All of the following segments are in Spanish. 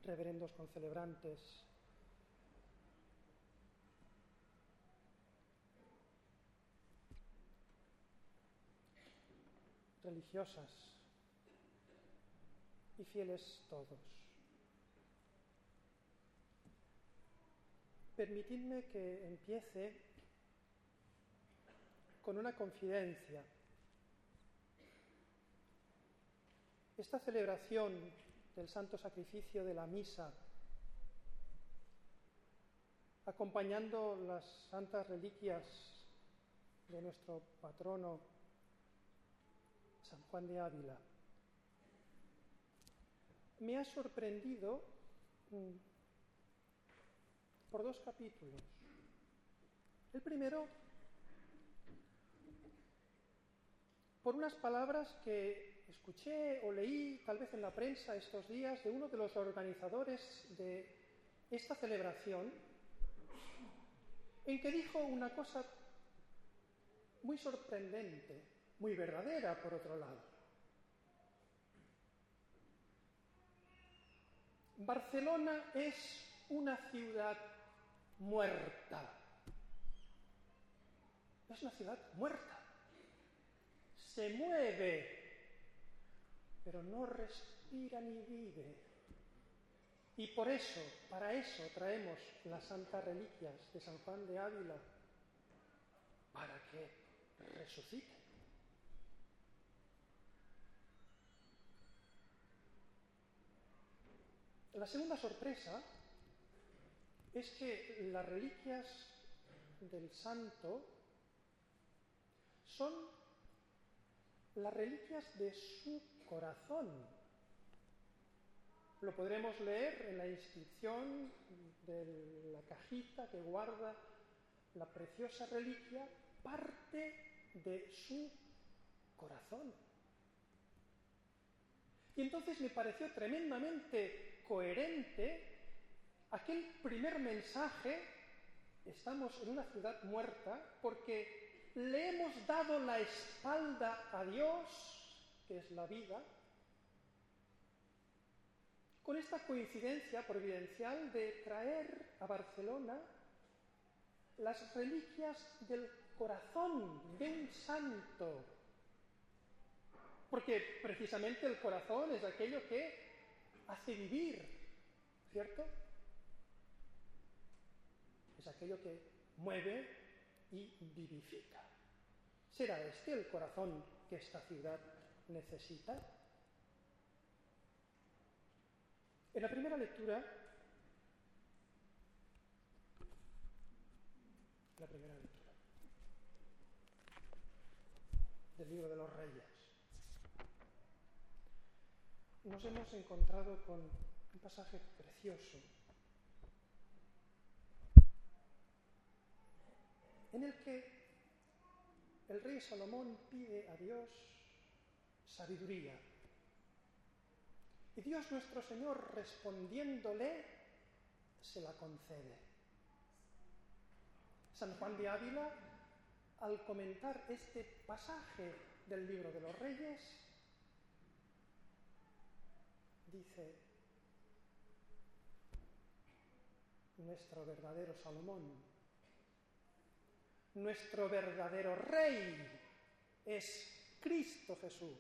reverendos concelebrantes, religiosas y fieles todos. Permitidme que empiece con una confidencia. Esta celebración del Santo Sacrificio de la Misa, acompañando las santas reliquias de nuestro patrono San Juan de Ávila, me ha sorprendido por dos capítulos. El primero, por unas palabras que escuché o leí tal vez en la prensa estos días de uno de los organizadores de esta celebración, en que dijo una cosa muy sorprendente, muy verdadera por otro lado. Barcelona es una ciudad muerta. Es una ciudad muerta. Se mueve, pero no respira ni vive. Y por eso, para eso traemos las santas reliquias de San Juan de Ávila, para que resucite. La segunda sorpresa es que las reliquias del santo son las reliquias de su corazón. Lo podremos leer en la inscripción de la cajita que guarda la preciosa reliquia, parte de su corazón. Y entonces me pareció tremendamente coherente aquel primer mensaje: estamos en una ciudad muerta porque le hemos dado la espalda a Dios, que es la vida, con esta coincidencia providencial de traer a Barcelona las reliquias del corazón de un santo. Porque precisamente el corazón es aquello que hace vivir, ¿cierto? Es aquello que mueve y vivifica. ¿Será este el corazón que esta ciudad necesita? En la primera lectura, del libro de los Reyes, nos hemos encontrado con un pasaje precioso en el que el rey Salomón pide a Dios sabiduría. Y Dios nuestro Señor, respondiéndole, se la concede. San Juan de Ávila, al comentar este pasaje del libro de los Reyes, dice: nuestro verdadero Salomón, nuestro verdadero Rey es Cristo Jesús.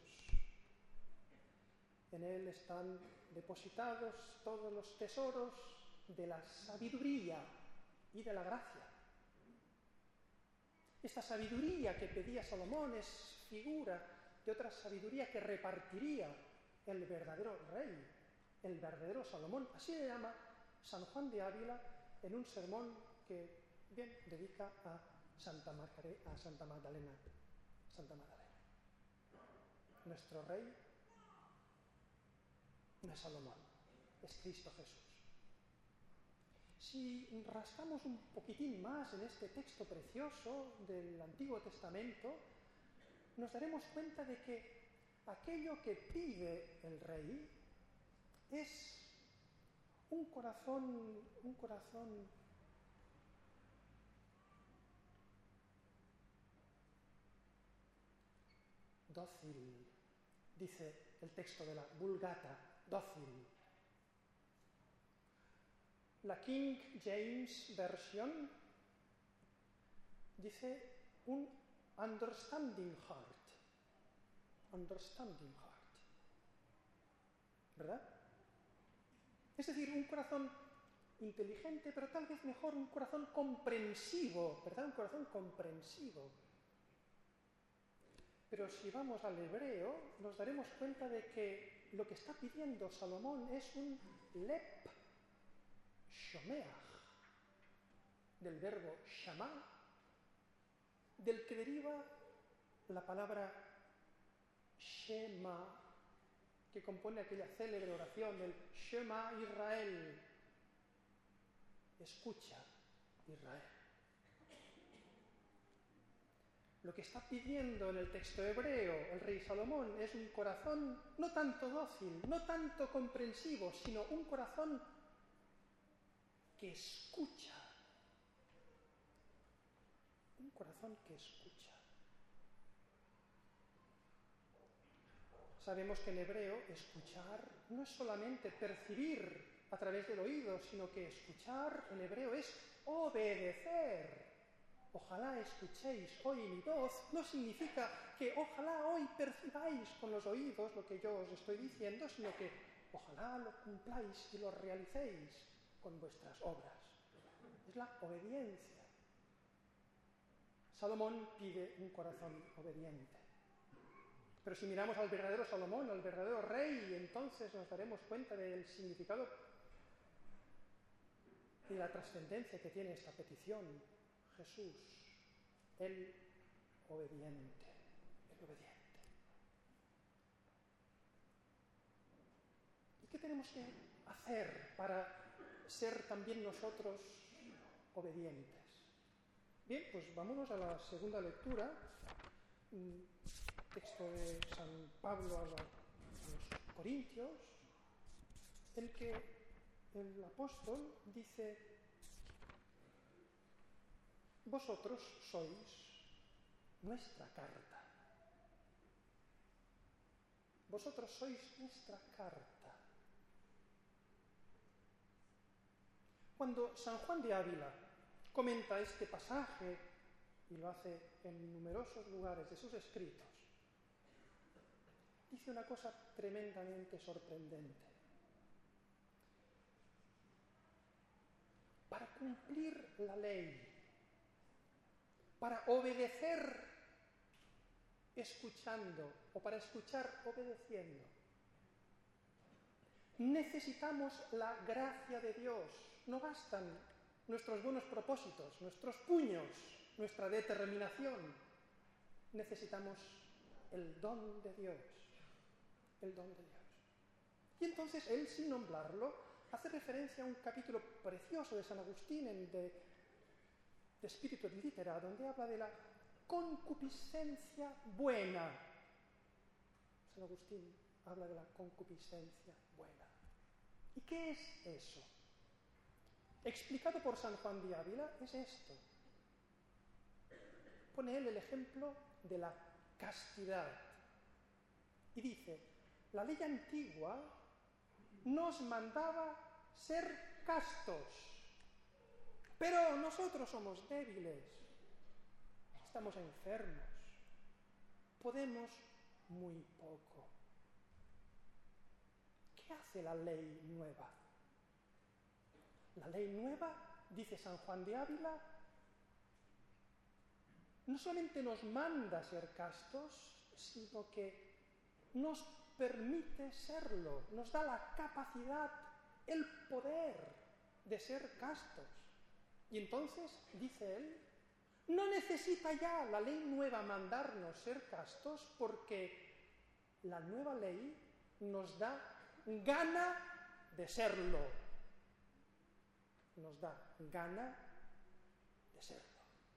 En Él están depositados todos los tesoros de la sabiduría y de la gracia. Esta sabiduría que pedía Salomón es figura de otra sabiduría que repartiría el verdadero Rey, el verdadero Salomón. Así le llama San Juan de Ávila en un sermón que bien dedica a Santa Magdalena. Nuestro Rey no es Salomón, es Cristo Jesús. Si rascamos un poquitín más en este texto precioso del Antiguo Testamento, nos daremos cuenta de que aquello que pide el Rey es un corazón dócil, dice el texto de la Vulgata, dócil. La King James Version dice un understanding heart. Understanding heart. ¿Verdad? Es decir, un corazón inteligente, pero tal vez mejor un corazón comprensivo, ¿verdad? Un corazón comprensivo. Pero si vamos al hebreo, nos daremos cuenta de que lo que está pidiendo Salomón es un lep shomeach, del verbo shama, del que deriva la palabra shema, que compone aquella célebre oración del Shema Israel. Escucha, Israel. Lo que está pidiendo en el texto hebreo el rey Salomón es un corazón no tanto dócil, no tanto comprensivo, sino un corazón que escucha. Un corazón que escucha. Sabemos que en hebreo escuchar no es solamente percibir a través del oído, sino que escuchar en hebreo es obedecer. Ojalá escuchéis hoy mi voz, no significa que ojalá hoy percibáis con los oídos lo que yo os estoy diciendo, sino que ojalá lo cumpláis y lo realicéis con vuestras obras. Es la obediencia. Salomón pide un corazón obediente. Pero si miramos al verdadero Salomón, al verdadero rey, entonces nos daremos cuenta del significado y la trascendencia que tiene esta petición. Jesús, el obediente, el obediente. ¿Y qué tenemos que hacer para ser también nosotros obedientes? Bien, pues vámonos a la segunda lectura, un texto de San Pablo a los Corintios, en que el apóstol dice: vosotros sois nuestra carta. Vosotros sois nuestra carta. Cuando San Juan de Ávila comenta este pasaje, y lo hace en numerosos lugares de sus escritos, dice una cosa tremendamente sorprendente. Para cumplir la ley, para obedecer escuchando o para escuchar obedeciendo, necesitamos la gracia de Dios. No bastan nuestros buenos propósitos, nuestros puños, nuestra determinación. Necesitamos el don de Dios. El don de Dios. Y entonces él, sin nombrarlo, hace referencia a un capítulo precioso de San Agustín de Spiritus Litera, donde habla de la concupiscencia buena. San Agustín habla de la concupiscencia buena. ¿Y qué es eso? Explicado por San Juan de Ávila, es esto. Pone él el ejemplo de la castidad. Y dice: la ley antigua nos mandaba ser castos, pero nosotros somos débiles, estamos enfermos, podemos muy poco. ¿Qué hace la ley nueva? La ley nueva, dice San Juan de Ávila, no solamente nos manda ser castos, sino que nos permite serlo, nos da la capacidad, el poder de ser castos. Y entonces, dice él, no necesita ya la ley nueva mandarnos ser castos, porque la nueva ley nos da gana de serlo. Nos da gana de serlo.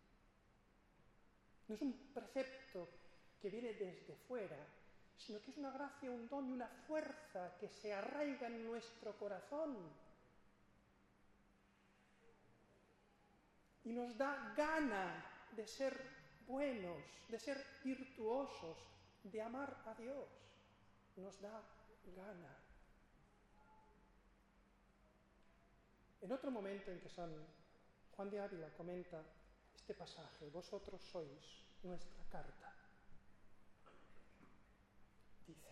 No es un precepto que viene desde fuera, sino que es una gracia, un don y una fuerza que se arraiga en nuestro corazón y nos da gana de ser buenos, de ser virtuosos, de amar a Dios. Nos da gana. En otro momento en que San Juan de Ávila comenta este pasaje, vosotros sois nuestra carta, dice,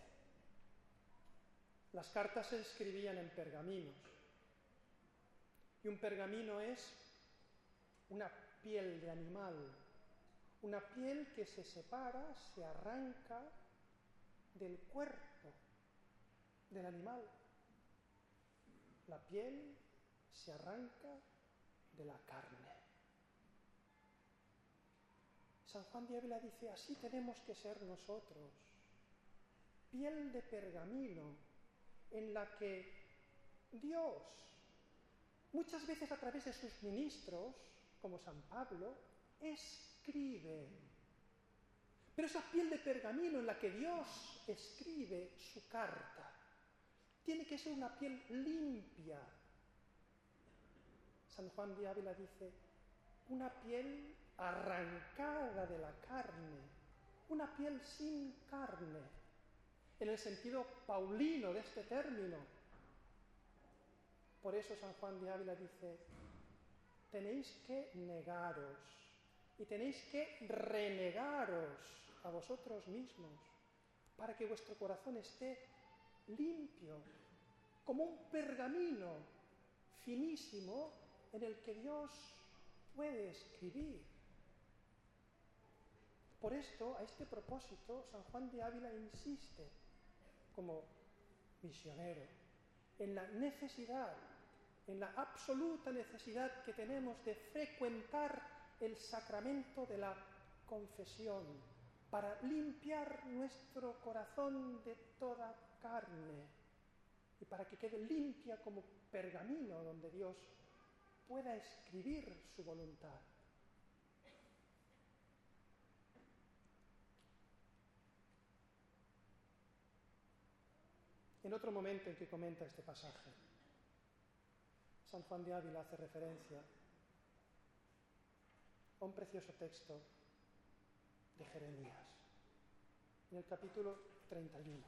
las cartas se escribían en pergaminos, y un pergamino es una piel de animal, una piel que se separa, se arranca del cuerpo del animal. La piel se arranca de la carne. San Juan de Ávila dice, así tenemos que ser nosotros, piel de pergamino, en la que Dios, muchas veces a través de sus ministros, como San Pablo, escribe. Pero esa piel de pergamino en la que Dios escribe su carta, tiene que ser una piel limpia. San Juan de Ávila dice, una piel arrancada de la carne, una piel sin carne, en el sentido paulino de este término. Por eso San Juan de Ávila dice, tenéis que negaros y tenéis que renegaros a vosotros mismos para que vuestro corazón esté limpio, como un pergamino finísimo en el que Dios puede escribir. Por esto, a este propósito, San Juan de Ávila insiste, como misionero, en la necesidad, en la absoluta necesidad que tenemos de frecuentar el sacramento de la confesión, para limpiar nuestro corazón de toda carne y para que quede limpia como pergamino donde Dios pueda escribir su voluntad. En otro momento en que comenta este pasaje, San Juan de Ávila hace referencia a un precioso texto de Jeremías, en el capítulo 31.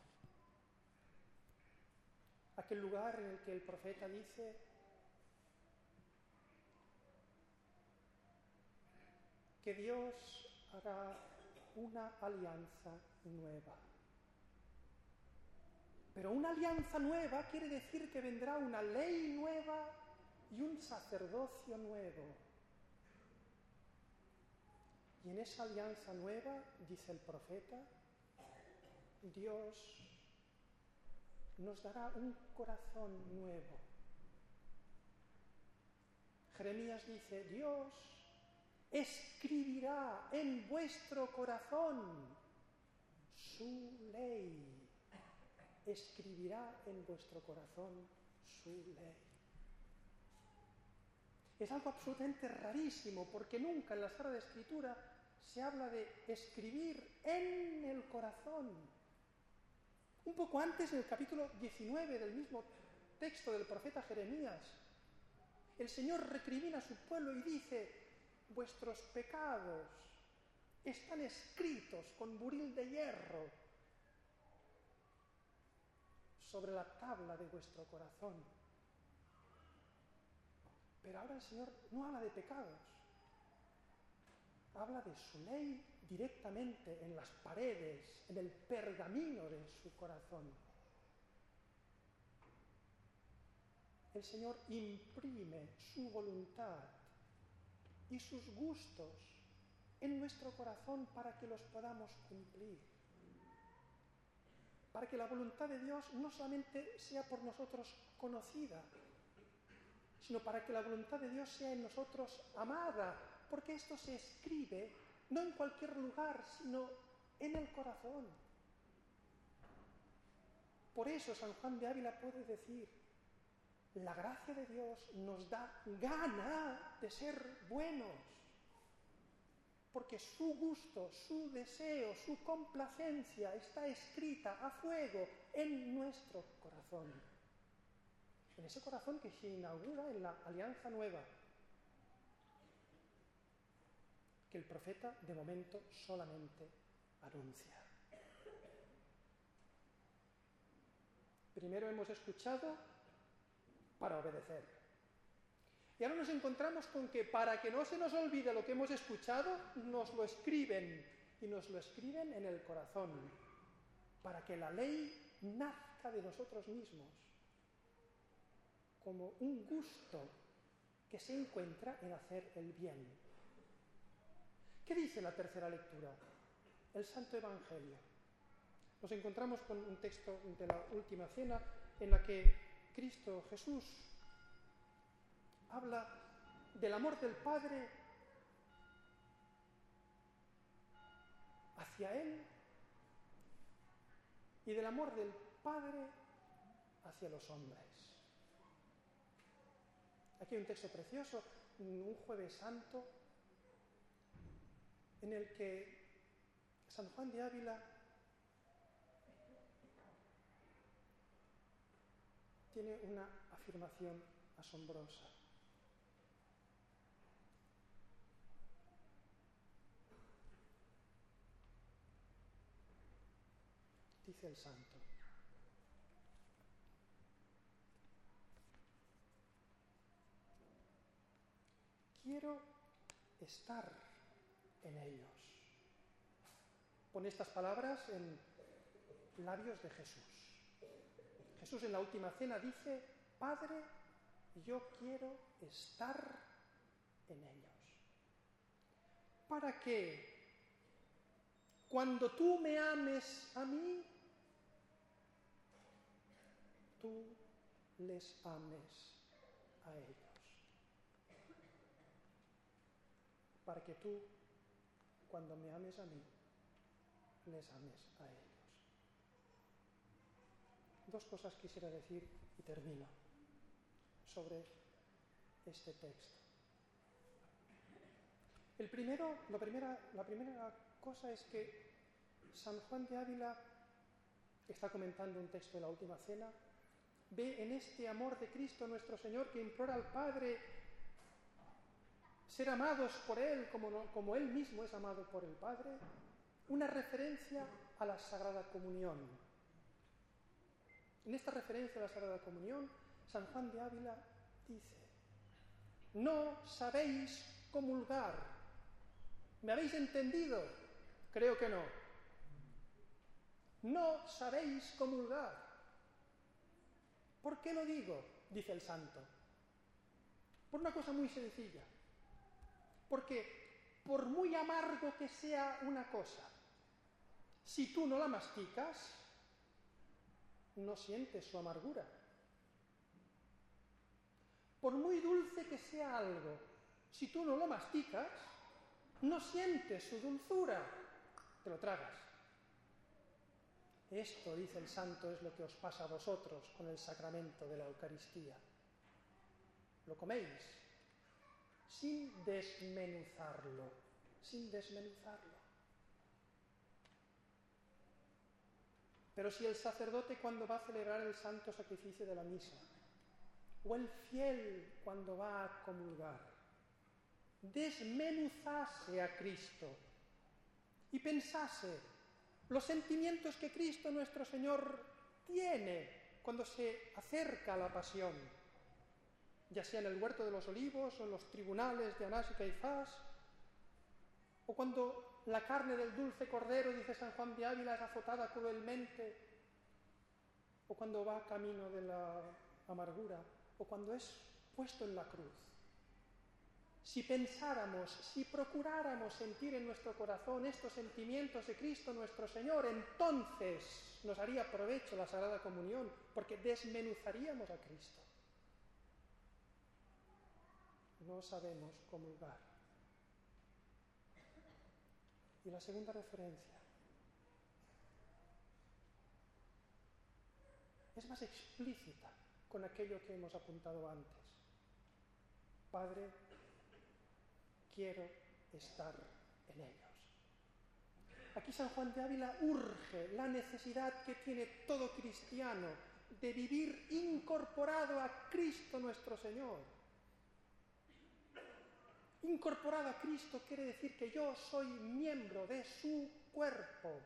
Aquel lugar en el que el profeta dice, que Dios hará una alianza nueva. Pero una alianza nueva quiere decir que vendrá una ley nueva y un sacerdocio nuevo. Y en esa alianza nueva, dice el profeta, Dios nos dará un corazón nuevo. Jeremías dice, Dios escribirá en vuestro corazón su ley. Escribirá en vuestro corazón su ley. Es algo absolutamente rarísimo, porque nunca en la Sagrada Escritura se habla de escribir en el corazón. Un poco antes, en el capítulo 19 del mismo texto del profeta Jeremías, el Señor recrimina a su pueblo y dice, vuestros pecados están escritos con buril de hierro sobre la tabla de vuestro corazón. Pero ahora el Señor no habla de pecados, habla de su ley directamente en las paredes, en el pergamino de su corazón. El Señor imprime su voluntad y sus gustos en nuestro corazón para que los podamos cumplir. Para que la voluntad de Dios no solamente sea por nosotros conocida, sino para que la voluntad de Dios sea en nosotros amada, porque esto se escribe no en cualquier lugar, sino en el corazón. Por eso San Juan de Ávila puede decir, la gracia de Dios nos da gana de ser buenos, porque su gusto, su deseo, su complacencia está escrita a fuego en nuestro corazón. En ese corazón que se inaugura en la alianza nueva, que el profeta de momento solamente anuncia. Primero hemos escuchado para obedecer. Y ahora nos encontramos con que para que no se nos olvide lo que hemos escuchado, nos lo escriben, y nos lo escriben en el corazón, para que la ley nazca de nosotros mismos, como un gusto que se encuentra en hacer el bien. ¿Qué dice la tercera lectura? El Santo Evangelio. Nos encontramos con un texto de la Última Cena en la que Cristo Jesús habla del amor del Padre hacia Él y del amor del Padre hacia los hombres. Aquí hay un texto precioso, un Jueves Santo, en el que San Juan de Ávila tiene una afirmación asombrosa. Dice el santo: quiero estar en ellos. Pone estas palabras en labios de Jesús. Jesús en la Última Cena dice: Padre, yo quiero estar en ellos. ¿Para qué? Cuando tú me ames a mí, tú les ames a ellos. Para que tú, cuando me ames a mí, les ames a ellos. Dos cosas quisiera decir y termino sobre este texto. La primera cosa es que San Juan de Ávila, que está comentando un texto de la Última Cena, ve en este amor de Cristo nuestro Señor, que implora al Padre ser amados por Él como Él mismo es amado por el Padre, una referencia a la Sagrada Comunión. En esta referencia a la Sagrada Comunión, San Juan de Ávila dice: no sabéis comulgar. ¿Me habéis entendido? Creo que no. No sabéis comulgar. ¿Por qué lo digo? Dice el santo. Por una cosa muy sencilla. Porque por muy amargo que sea una cosa, si tú no la masticas, no sientes su amargura. Por muy dulce que sea algo, si tú no lo masticas, no sientes su dulzura, te lo tragas. Esto, dice el santo, es lo que os pasa a vosotros con el sacramento de la Eucaristía. Lo coméis sin desmenuzarlo, sin desmenuzarlo. Pero si el sacerdote, cuando va a celebrar el santo sacrificio de la misa, o el fiel cuando va a comulgar, desmenuzase a Cristo y pensase los sentimientos que Cristo nuestro Señor tiene cuando se acerca a la pasión, ya sea en el huerto de los olivos o en los tribunales de Anás y Caifás, o cuando la carne del dulce cordero, dice San Juan de Ávila, es azotada cruelmente, o cuando va camino de la amargura, o cuando es puesto en la cruz. Si pensáramos, si procuráramos sentir en nuestro corazón estos sentimientos de Cristo nuestro Señor, entonces nos haría provecho la Sagrada Comunión, porque desmenuzaríamos a Cristo. No sabemos comulgar. Y la segunda referencia es más explícita con aquello que hemos apuntado antes. Padre, quiero estar en ellos. Aquí San Juan de Ávila urge la necesidad que tiene todo cristiano de vivir incorporado a Cristo nuestro Señor. Incorporado a Cristo quiere decir que yo soy miembro de su cuerpo.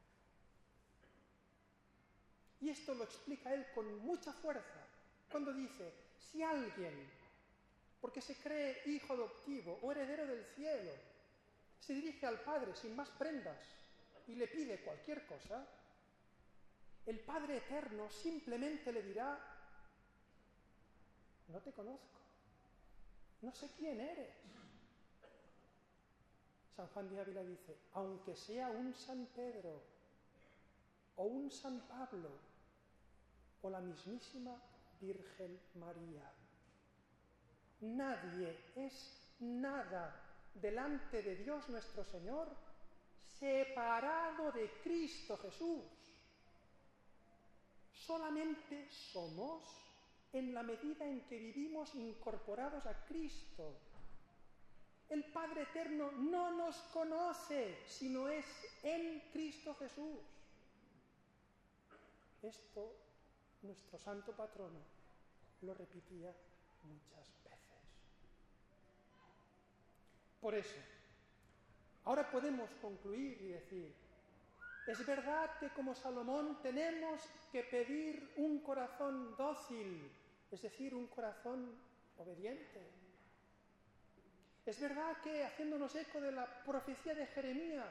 Y esto lo explica él con mucha fuerza cuando dice: si alguien porque se cree hijo adoptivo o heredero del cielo, se dirige al Padre sin más prendas y le pide cualquier cosa, el Padre Eterno simplemente le dirá: no te conozco, no sé quién eres. San Juan de Ávila dice: aunque sea un San Pedro o un San Pablo o la mismísima Virgen María, nadie es nada delante de Dios nuestro Señor separado de Cristo Jesús. Solamente somos en la medida en que vivimos incorporados a Cristo. El Padre Eterno no nos conoce, sino es en Cristo Jesús. Esto nuestro santo patrono lo repetía muchas veces. Por eso, ahora podemos concluir y decir: es verdad que como Salomón tenemos que pedir un corazón dócil, es decir, un corazón obediente. Es verdad que, haciéndonos eco de la profecía de Jeremías,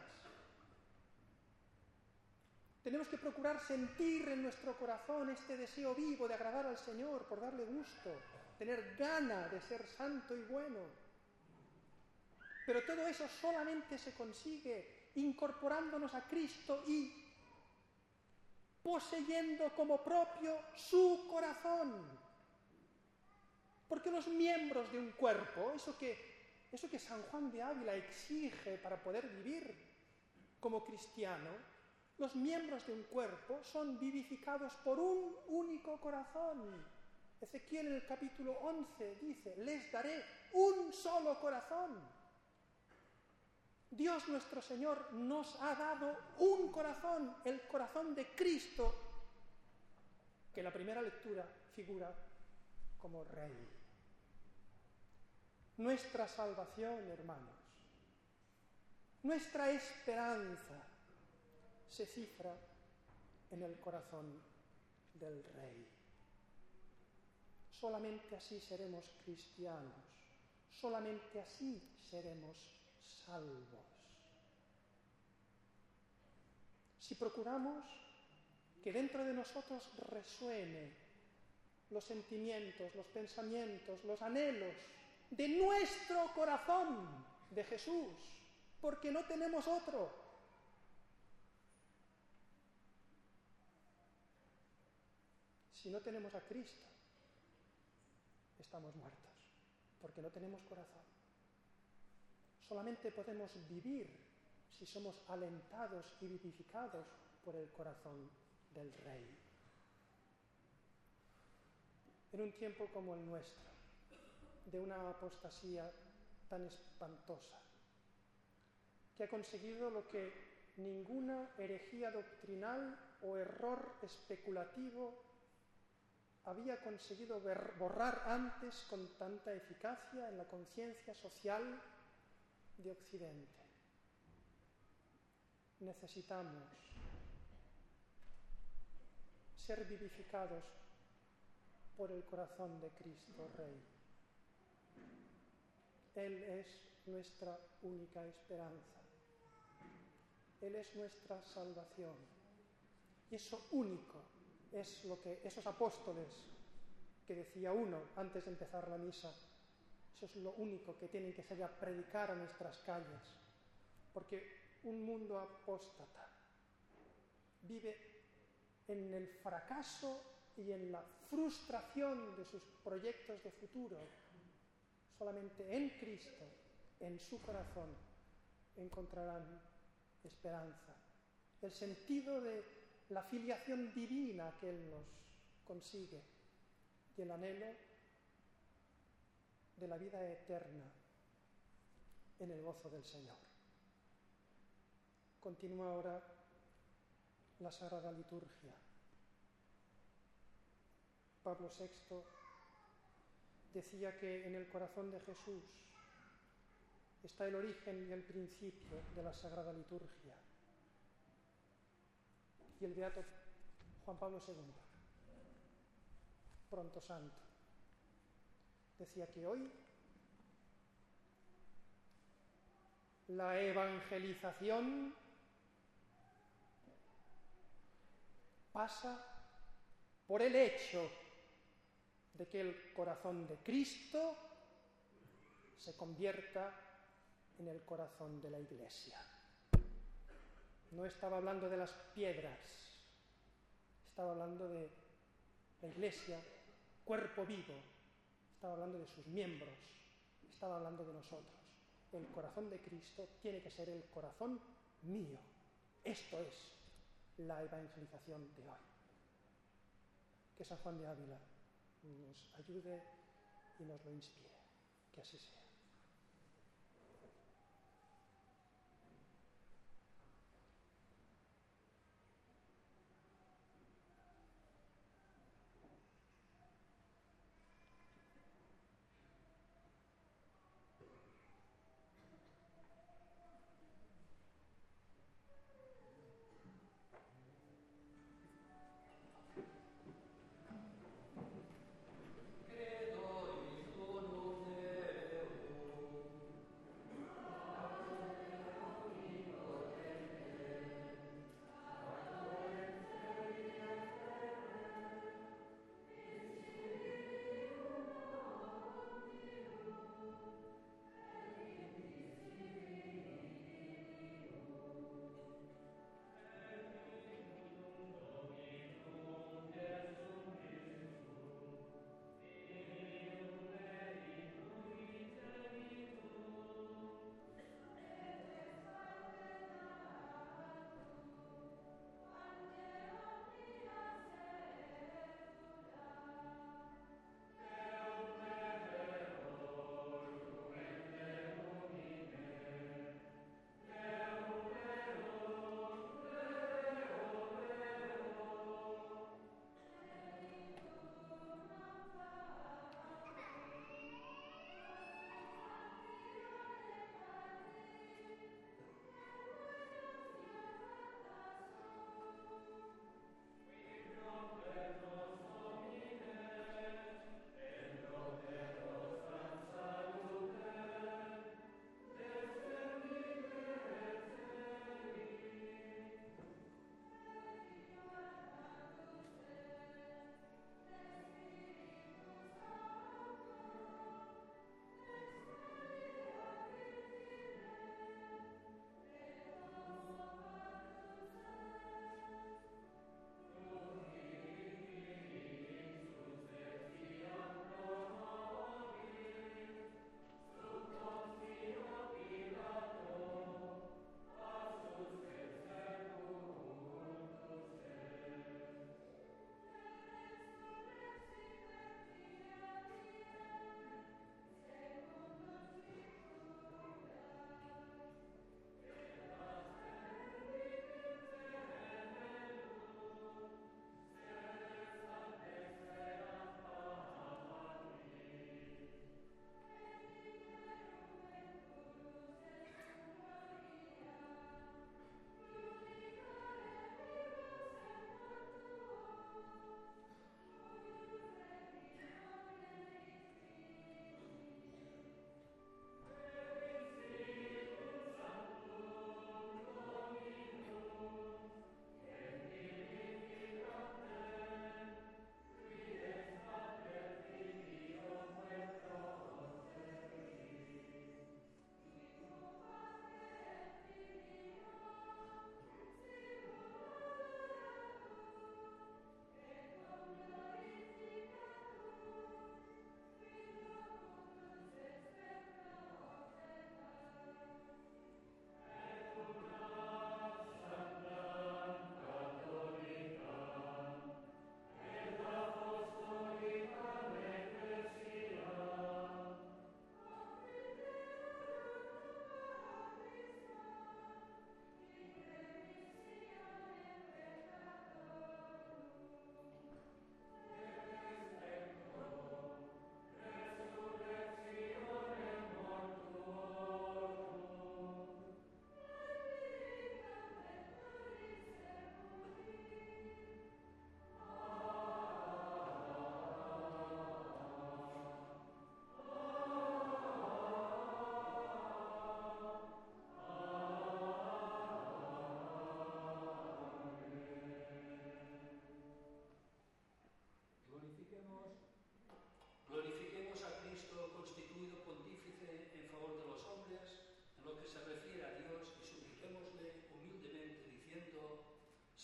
tenemos que procurar sentir en nuestro corazón este deseo vivo de agradar al Señor, por darle gusto, tener gana de ser santo y bueno. Pero todo eso solamente se consigue incorporándonos a Cristo y poseyendo como propio su corazón. Porque los miembros de un cuerpo, eso que San Juan de Ávila exige para poder vivir como cristiano, los miembros de un cuerpo son vivificados por un único corazón. Ezequiel en el capítulo 11 dice: les daré un solo corazón. Dios nuestro Señor nos ha dado un corazón, el corazón de Cristo, que en la primera lectura figura como Rey. Nuestra salvación, hermanos, nuestra esperanza se cifra en el corazón del Rey. Solamente así seremos cristianos, solamente así seremos salvos. Si procuramos que dentro de nosotros resuene los sentimientos, los pensamientos, los anhelos de nuestro corazón de Jesús, porque no tenemos otro. Si no tenemos a Cristo, estamos muertos, porque no tenemos corazón. Solamente podemos vivir si somos alentados y vivificados por el corazón del Rey. En un tiempo como el nuestro, de una apostasía tan espantosa, que ha conseguido lo que ninguna herejía doctrinal o error especulativo había conseguido borrar antes con tanta eficacia en la conciencia social de Occidente. Necesitamos ser vivificados por el corazón de Cristo Rey. Él es nuestra única esperanza. Él es nuestra salvación. Y eso único es lo que esos apóstoles que decía uno antes de empezar la misa, eso es lo único que tienen que salir a predicar a nuestras calles. Porque un mundo apóstata vive en el fracaso y en la frustración de sus proyectos de futuro. Solamente en Cristo, en su corazón, encontrarán esperanza, el sentido de la filiación divina que Él nos consigue y el anhelo de la vida eterna en el gozo del Señor. Continúa ahora la Sagrada Liturgia. Pablo VI decía que en el corazón de Jesús está el origen y el principio de la Sagrada Liturgia. Y el beato Juan Pablo II, pronto santo, decía que hoy La evangelización pasa por el hecho de que el corazón de Cristo se convierta en el corazón de la Iglesia. No estaba hablando de las piedras, estaba hablando de la Iglesia, cuerpo vivo, estaba hablando de sus miembros, estaba hablando de nosotros. El corazón de Cristo tiene que ser el corazón mío. Esto es la evangelización de hoy. Que San Juan de Ávila nos ayude y nos lo inspire. Que así sea.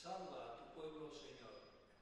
Salva a tu pueblo, Señor.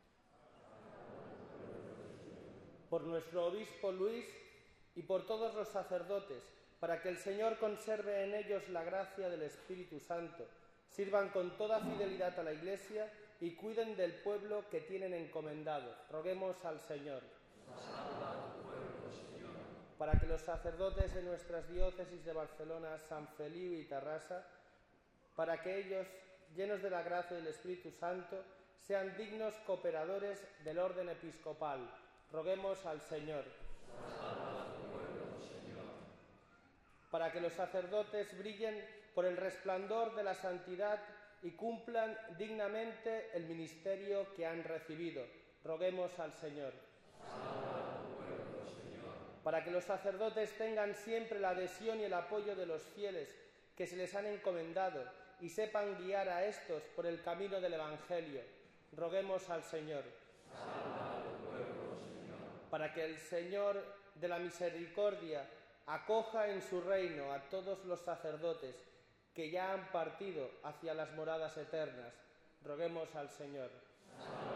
Por nuestro obispo Luis y por todos los sacerdotes, para que el Señor conserve en ellos la gracia del Espíritu Santo, sirvan con toda fidelidad a la Iglesia y cuiden del pueblo que tienen encomendado. Roguemos al Señor. Salva a tu pueblo, Señor. Para que los sacerdotes de nuestras diócesis de Barcelona, San Feliu y Tarrasa, para que ellos, llenos de la gracia del Espíritu Santo, sean dignos cooperadores del orden episcopal. Roguemos al Señor. Salva a tu pueblo, Señor. Para que los sacerdotes brillen por el resplandor de la santidad y cumplan dignamente el ministerio que han recibido. Roguemos al Señor. Salva a tu pueblo, Señor. Para que los sacerdotes tengan siempre la adhesión y el apoyo de los fieles que se les han encomendado y sepan guiar a estos por el camino del Evangelio. Roguemos al Señor. Salva a tu pueblo, Señor. Para que el Señor de la misericordia acoja en su reino a todos los sacerdotes que ya han partido hacia las moradas eternas. Roguemos al Señor. Salva